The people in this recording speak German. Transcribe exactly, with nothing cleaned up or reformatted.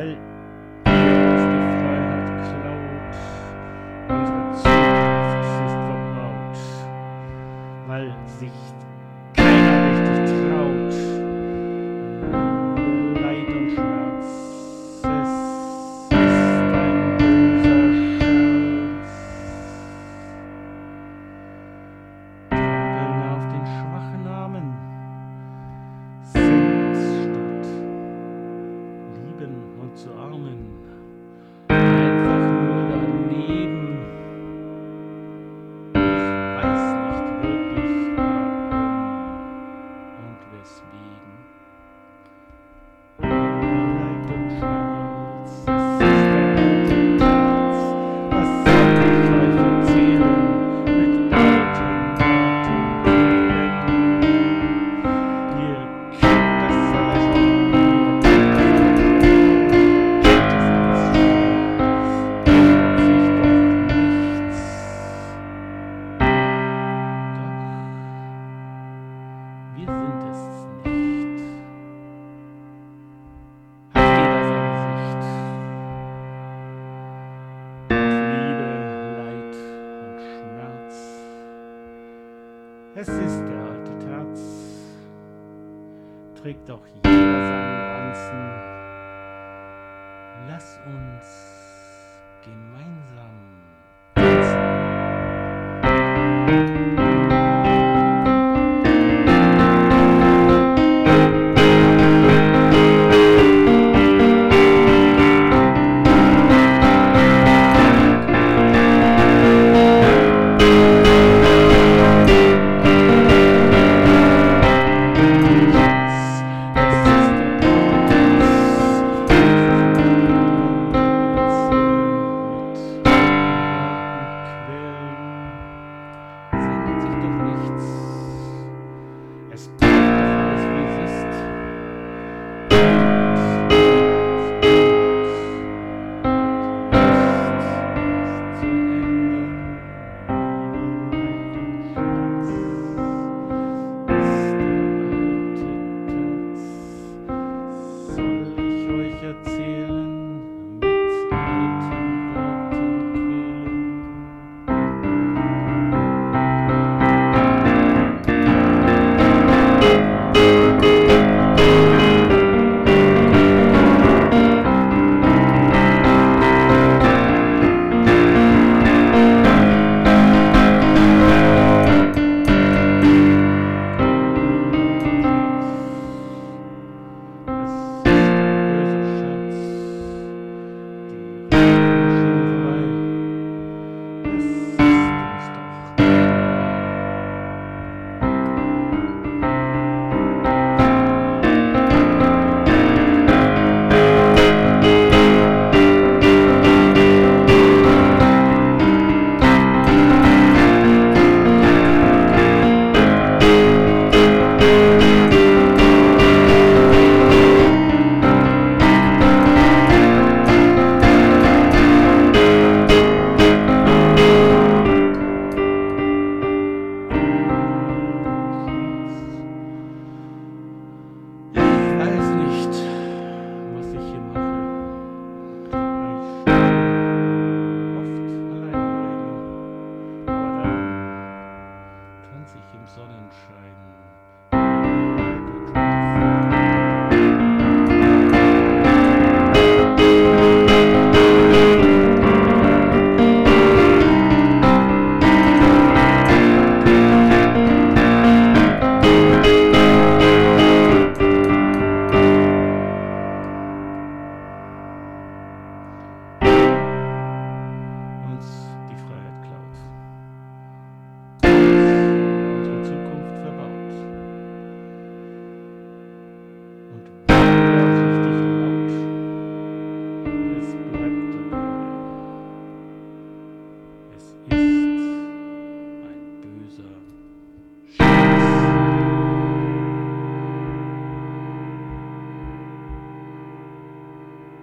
weil uns die Freiheit klaut, unsere Zukunft ist verbaut, weil sich keiner richtig traut. Leid und Schmerz, es ist ein böser Scherz. Trampeln auf den schwachen Armen, sind statt lieben und zu armen, einfach nur daneben. Ich weiß nicht wirklich warum und weswegen. Leid und Schmerz, es ist ein Herz. Was soll ich euch erzählen mit alten Worten reden? Ihr kennt das alle schon, ihr kennt das alle, kennt das alles schon. Ändert sich doch nichts. Doch, wir sind es nicht. Hat jeder seine Sicht. Auf Liebe, Leid und Schmerz. Es ist der alte Terz. Trägt doch jeder seinen Ranzen. Lass uns gemeinsam tanzen. Es bleibt doch alles wie es ist. Zu ändern. Leid und Schmerz ist der alte Terz. Soll ich euch erzählen mit alten Worten quälen? Im Sonnenschein. Uns die Freiheit klaut. Unsere Zukunft verbaut. Und wenn das richtig laut, es bleibt